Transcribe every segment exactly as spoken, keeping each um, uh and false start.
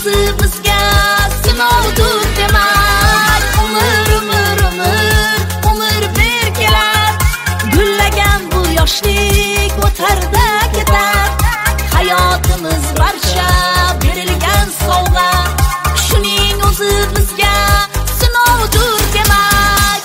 o'zimizga sinovdir demak. Umr umr umr umr bir kelar, gullagan bu yoshlik o'tarda ketar. Hayotimiz barcha berilgan sovg'a, shuning o'zi bizga sinovdir demak.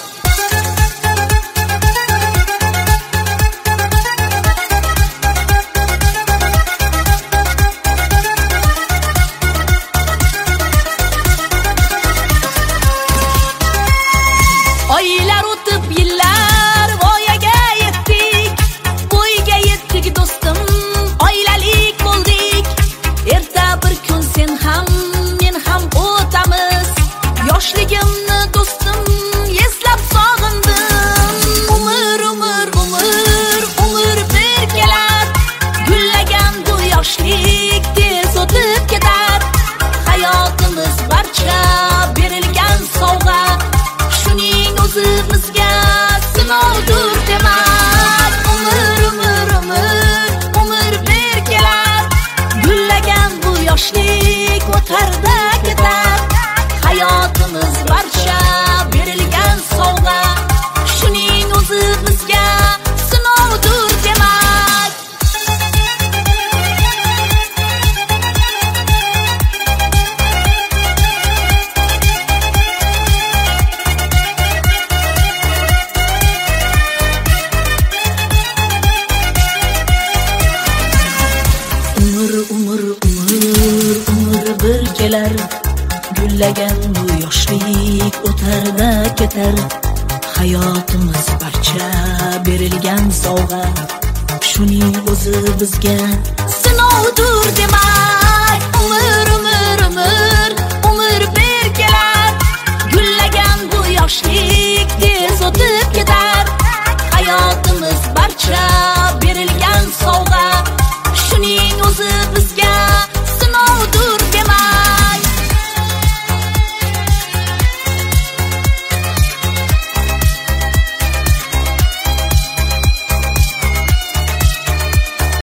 Oylar o'tib yillar voyaga yetdik, bo'yga yetdik do'stim, oilalik bo'ldik. Erta bir kun sen ham men ham o'tamiz, yoshligimni do'stim eslab sog'indim. Umr umr umr umr bir kelar, gullagan bu yoshlik tez o'tib ketar. Hayotimiz barcha berilgan sovg'a, shuning o'zi bizga sinovdir demak. Umr umr umr umr bir kelar, gullagan bu yoshlik o'tarda ketar. Hayotimiz barcha berilgan sovg'a, shuning o'zi bizga sinovdir demak. Umr umr umr umr bir kelar, gullagan bu yoshlik o'tarda ketar. Hayotimiz barcha berilgan sovg'a, shuning o'zi bizga sinovdir